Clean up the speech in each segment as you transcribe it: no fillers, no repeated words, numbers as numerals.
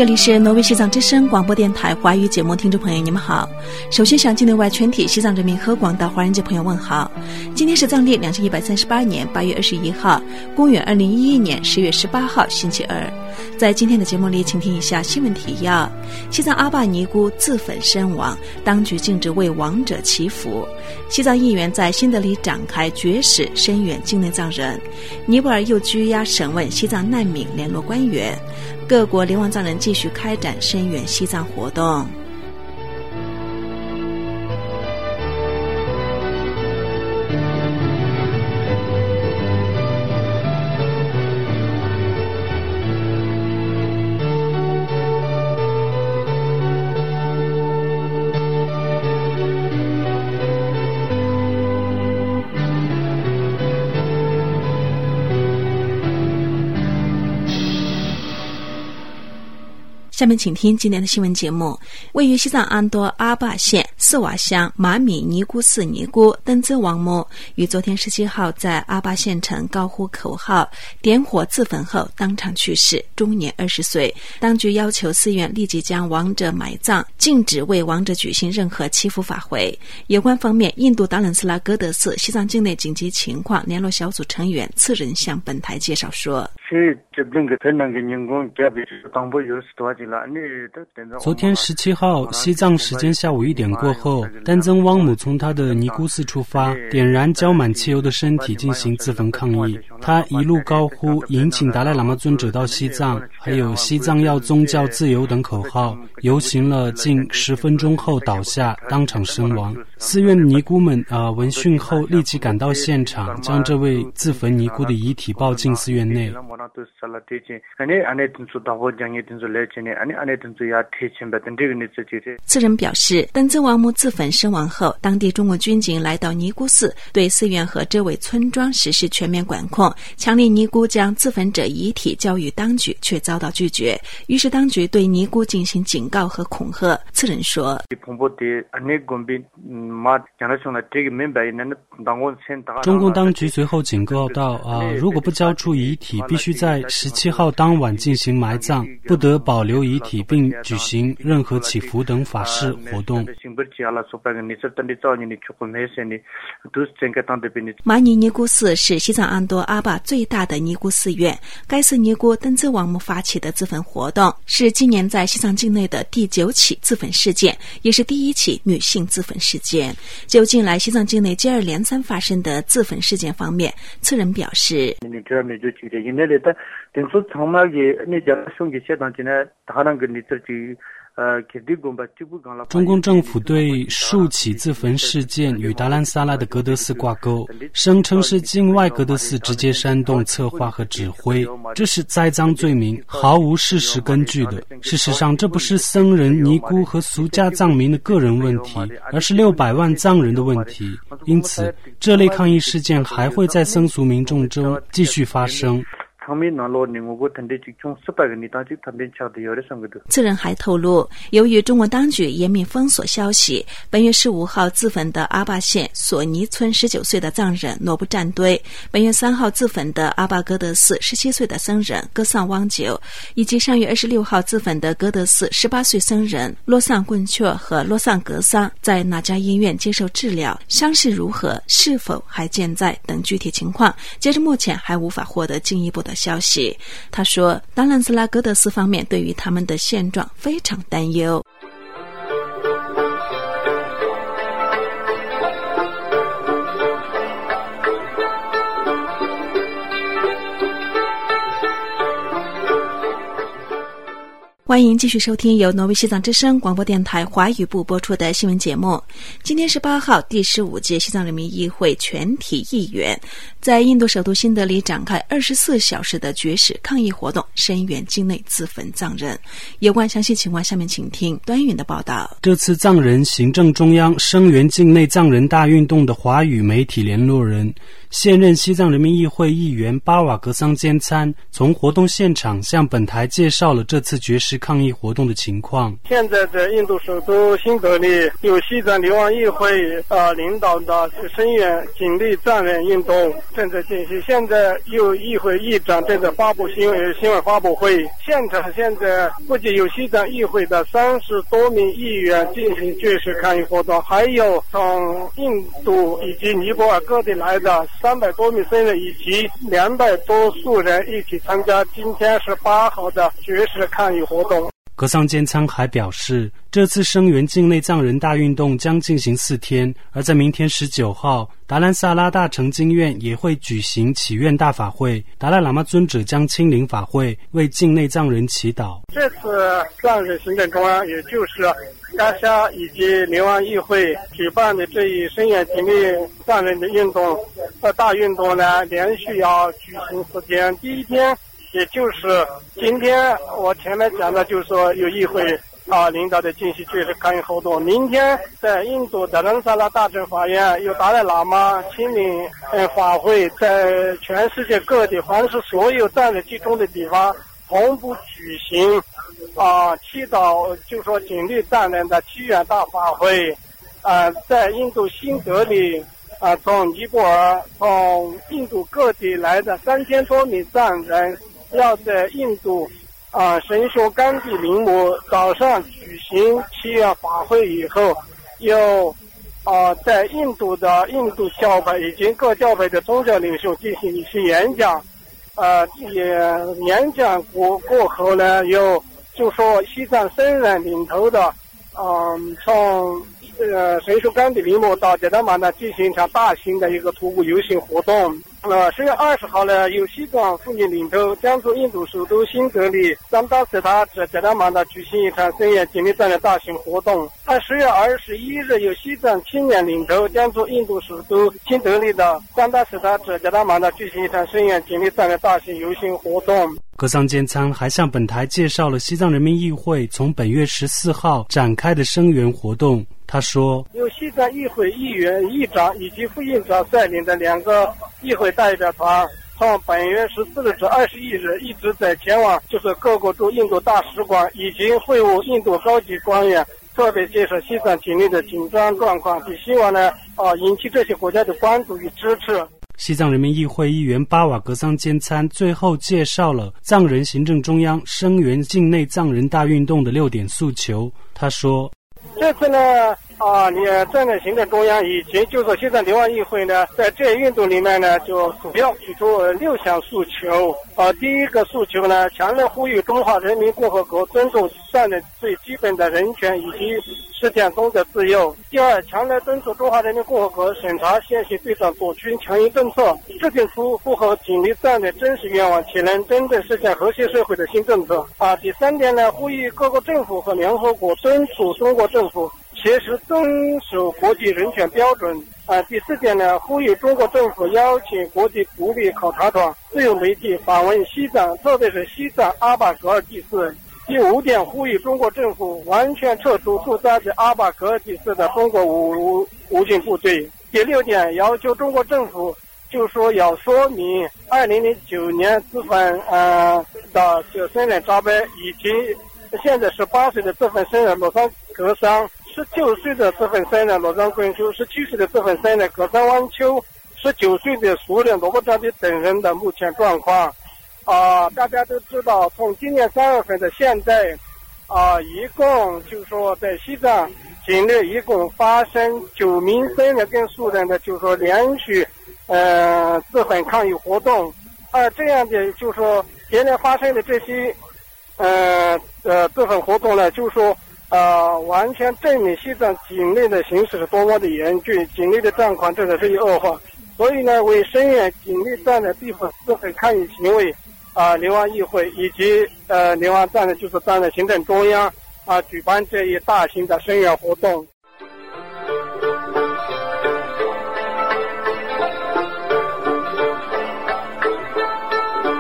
这里是挪威西藏之声广播电台华语节目，听众朋友你们好。首先向境内外全体西藏人民和广大华人界朋友问好。今天是藏历2138年8月21号，公元2011年10月18号星期二。在今天的节目里，请听一下新闻提要：西藏阿坝尼姑自焚身亡，当局禁止为亡者祈福；西藏议员在新德里展开绝食声援境内藏人；尼泊尔又拘押审问西藏难民联络官员；各国流亡藏人继续开展声援西藏活动。下面请听今天的新闻节目。位于西藏安多阿坝县四瓦乡马米尼姑寺尼姑登兹王母于昨天17号在阿坝县城高呼口号点火自焚后当场去世，终年20岁。当局要求寺院立即将亡者埋葬，禁止为亡者举行任何祈福法会。有关方面，印度达兰斯拉哥德寺西藏境内紧急情况联络小组成员次仁向本台介绍说， 昨天17号西藏时间下午1点过后，丹增汪姆从他的尼姑寺出发，点燃浇满汽油的身体进行自焚抗议。他一路高呼迎请达赖喇嘛尊者到西藏，还有西藏要宗教自由等口号，游行了近10分钟后倒下，当场身亡。寺院的尼姑们闻讯后立即赶到现场，将这位自焚尼姑的遗体抱进寺院内。 次仁表示，登兹王母自焚身亡后，当地中国军警来到尼姑寺，对寺院和周围村庄实施全面管控，强令尼姑将自焚者遗体交予当局，却遭到拒绝。于是当局对尼姑进行警告和恐吓。次仁说， 中共当局随后警告到如果不交出遗体，必须在17号当晚进行埋葬，不得保留遗体并举行任何祈福等法事活动。 马尼尼姑寺是西藏安多阿坝最大的尼姑寺院，该寺尼姑登兹王母发起的自焚活动，是今年在西藏境内的第9起自焚事件，也是第1起女性自焚事件。就近来西藏境内接二连三发生的自焚事件方面，次仁表示， 中共政府对数起自焚事件与达兰萨拉的格德寺挂钩，声称是境外格德寺直接煽动策划和指挥，这是栽赃罪名，毫无事实根据的。事实上，这不是僧人、尼姑和俗家藏民的个人问题，而是600万藏人的问题。因此，这类抗议事件还会在僧俗民众中继续发生。 次仁还透露，由于中国当局严密封锁消息，本月15号自焚的阿坝县索尼村19岁的藏人诺布战堆，本月3号自焚的阿坝格德寺17岁的僧人格桑汪久，以及上月26号自焚的格德寺18岁僧人洛桑棍确和洛桑格桑，在哪家医院接受治疗，伤势如何，是否还健在等具体情况，截至目前还无法获得进一步的消息。他说，达兰斯拉格德斯方面对于他们的现状非常担忧。欢迎继续收听由挪威西藏之声广播电台华语部播出的新闻节目。今天是8号第15届西藏人民议会全体议员在印度首都新德里展开24小时的绝食抗议活动，声援境内自焚藏人。有关详细情况，下面请听端云的报道。 这次藏人行政中央声援境内藏人大运动的华语媒体联络人，现任西藏人民议会议员巴瓦格桑坚参从活动现场向本台介绍了这次绝食抗议活动的情况。 现在在印度首都新德里，有西藏流亡议会领导的声援警力赞人运动正在进行。现在有议会议长正在发布新闻发布会，现场现在不仅有西藏议会的30多名议员进行绝食抗议活动，还有从印度以及尼泊尔各地来的300多名僧人以及200多素人一起参加今天18号的绝食抗议活动。 格桑坚仓还表示，这次声援境内藏人大运动将进行4天，而在明天19号，达兰萨拉大成经院也会举行祈愿大法会，达赖喇嘛尊者将亲临法会，为境内藏人祈祷。 这次藏人行政中央，也就是嘎夏以及流亡议会举办的这一声援境内藏人的运动大运动呢，连续要举行4天。第一天也就是今天我前面讲的，就是说有议会领导的进行绝食抗议活动。明天在印度的达兰萨拉大正法院有达赖喇嘛亲临法会，在全世界各地凡是所有藏人集中的地方同步举行祈祷，就是说警力藏人的祈愿大法会。在印度新德里从尼泊尔从印度各地来的3000多名藏人要在印度神修甘地陵墓早上举行祈愿法会以后，又在印度教派以及各教派的宗教领袖进行一些演讲。演讲过后呢，有就说西藏僧人领头的从神修甘地陵墓到杰达玛呢进行一场大型的一个徒步游行活动。10月20号呢，由西藏妇女领头将从印度首都新德里桑达斯塔至杰达玛呢举行一场声援警力站的大型活动。10月21日，由西藏青年领头将从印度首都新德里的桑达斯塔至杰达玛呢举行一场声援警力站的大型游行活动。 格桑坚仓还向本台介绍了西藏人民议会从本月14号展开的声援活动。他说， 由西藏议会议员、议长以及副议长率领的2个议会代表团，从本月14日至21日一直在前往就是各国驻印度大使馆，已经会晤印度高级官员，特别介绍西藏境内的紧张状况，并希望呢引起这些国家的关注与支持。 西藏人民议会议员巴瓦格桑坚参最后介绍了藏人行政中央声援境内藏人大运动的6点诉求。他说， 这次呢站在行政中央以及就是西藏流亡议会呢，在这运动里面呢，就主要提出6项诉求。第一个诉求呢，强烈呼吁中华人民共和国尊重藏人最基本的人权以及实践宗教自由。第二，强烈敦促中华人民共和国审查现行对藏左倾强硬政策，制定出符合警力藏的真实愿望且能真正实现和谐社会的新政策。第三点呢，呼吁各国政府和联合国敦促中国政府切实遵守国际人权标准。第四点呢，呼吁中国政府邀请国际独立考察团、自由媒体访问西藏，特别是西藏阿坝格尔济寺。第五点，呼吁中国政府完全撤出驻扎在阿坝格尔济寺的中国武警部队。第六点，要求中国政府就说要说明2009年自焚的这僧人扎贝，以及现在18岁的自焚僧人罗桑格桑，19岁的自焚僧人罗桑昆秋，17岁的自焚僧人格桑汪秋，19岁的苏人罗伯扎比等人的目前状况。大家都知道，从今年3月份的现在，一共就是说在西藏境内一共发生9名僧人跟素人的就是说连续自焚抗议活动。这样的就是说接连发生的这些自焚活动呢，就是说完全证明西藏境内的形势是多么的严峻，境内的状况真的是恶化。所以呢，为声援境内藏的地方自焚抗议行为，流亡议会以及流亡藏的就是藏的行政中央举办这一大型的声援活动。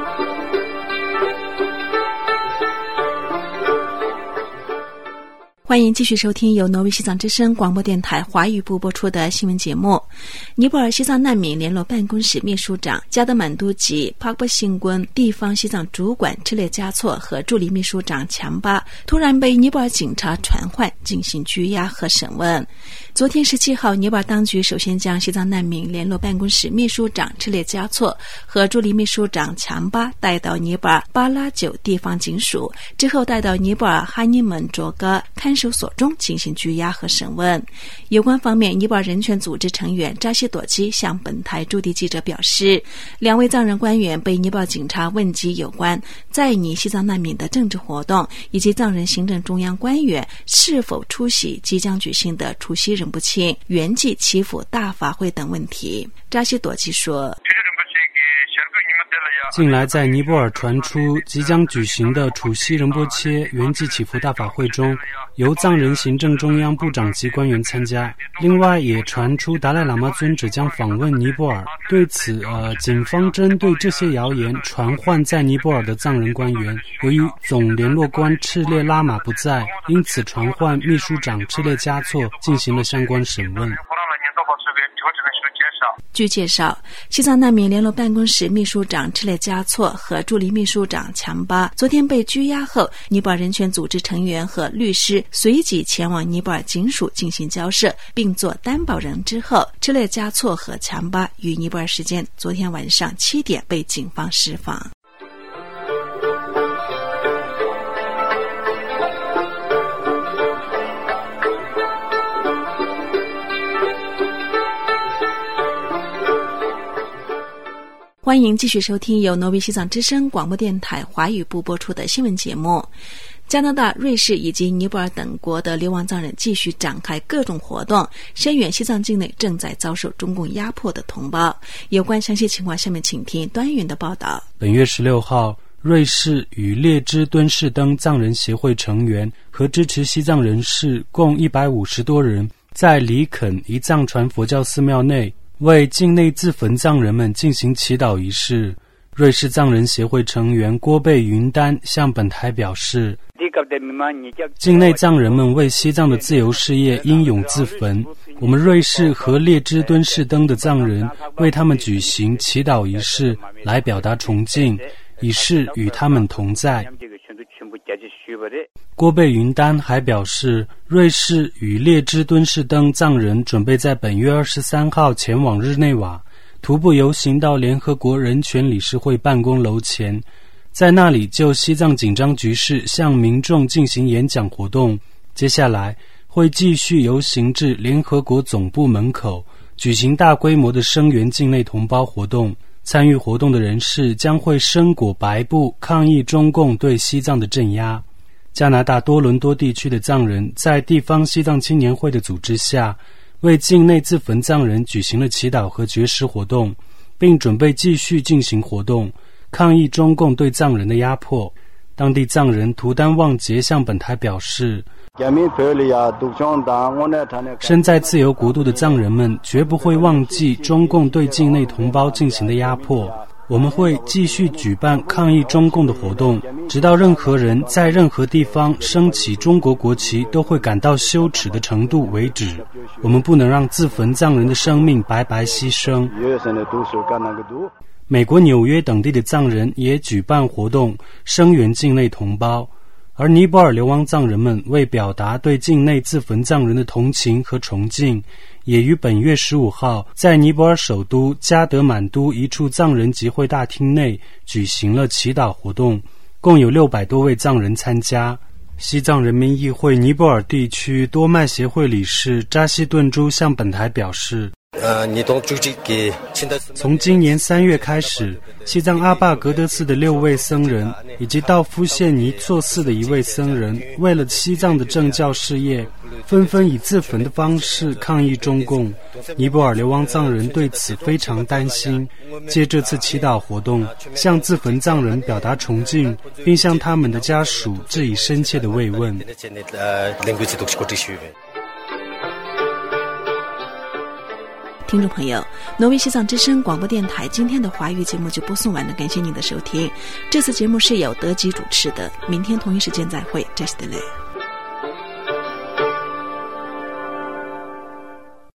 欢欢迎继续收听由挪威西藏之声广播电台华语部播出的新闻节目。尼泊尔西藏难民联络办公室秘书长加德满都及帕布辛坤地方西藏主管赤列加措和助理秘书长强巴突然被尼泊尔警察传唤进行拘押和审问。昨天17号，尼泊尔当局首先将西藏难民联络办公室秘书长赤列加措和助理秘书长强巴带到尼泊尔巴拉九地方警署，之后带到尼泊尔哈尼门卓戈看守所中进行拘押和审问。有关方面，尼泊尔人权组织成员扎西朵基向本台驻地记者表示，2位藏人官员被尼泊尔警察问及有关在尼西藏难民的政治活动，以及藏人行政中央官员是否出席即将举行的除夕仁波切圆寂祈福大法会等问题。扎西朵基说， 近来在尼泊尔传出即将举行的除夕仁波切圆寂祈福大法会中由藏人行政中央部长级官员参加，另外也传出达赖喇嘛尊者将访问尼泊尔。对此警方针对这些谣言传唤在尼泊尔的藏人官员，由于总联络官赤列拉玛不在，因此传唤秘书长赤列加措进行了相关审问。 据介绍，西藏难民联络办公室秘书长赤列加措和助理秘书长强巴昨天被拘押后，尼泊尔人权组织成员和律师随即前往尼泊尔警署进行交涉，并做担保人之后，赤列加措和强巴于尼泊尔时间昨天晚上7点被警方释放。欢迎继续收听由挪威西藏之声广播电台华语部播出的新闻节目。加拿大、瑞士以及尼泊尔等国的流亡藏人继续展开各种活动，声援西藏境内正在遭受中共压迫的同胞。有关详细情况，下面请听端云的报道。 本月16号，瑞士与列支敦士登藏人协会成员和支持西藏人士共150多人，在里肯一藏传佛教寺庙内为境内自焚藏人们进行祈祷仪式。瑞士藏人协会成员郭贝云丹向本台表示，境内藏人们为西藏的自由事业英勇自焚，我们瑞士和列支敦士登的藏人为他们举行祈祷仪式来表达崇敬，以示与他们同在。郭贝云丹还表示，瑞士与列支敦士登藏人准备在本月23号前往日内瓦，徒步游行到联合国人权理事会办公楼前，在那里就西藏紧张局势向民众进行演讲活动。接下来会继续游行至联合国总部门口，举行大规模的声援境内同胞活动。参与活动的人士将会身裹白布，抗议中共对西藏的镇压。加拿大多伦多地区的藏人在地方西藏青年会的组织下，为境内自焚藏人举行了祈祷和绝食活动，并准备继续进行活动，抗议中共对藏人的压迫。当地藏人图丹旺杰向本台表示，身在自由国度的藏人们绝不会忘记中共对境内同胞进行的压迫，我们会继续举办抗议中共的活动，直到任何人在任何地方升起中国国旗都会感到羞耻的程度为止。我们不能让自焚藏人的生命白白牺牲。美国纽约等地的藏人也举办活动声援境内同胞，而尼泊尔流亡藏人们为表达对境内自焚藏人的同情和崇敬，也于本月15号在尼泊尔首都加德满都一处藏人集会大厅内举行了祈祷活动，共有600多位藏人参加。西藏人民议会尼泊尔地区多麦协会理事扎西顿珠向本台表示，从今年3月开始，西藏阿坝格德寺的6位僧人以及道夫县尼措寺的1位僧人，为了西藏的政教事业，纷纷以自焚的方式抗议中共。尼泊尔流亡藏人对此非常担心，借这次祈祷活动向自焚藏人表达崇敬，并向他们的家属致以深切的慰问。 听众朋友，挪威西藏之声广播电台今天的华语节目就播送完了，感谢您的收听。这次节目是由德吉主持的，明天同一时间再会，这是德雷。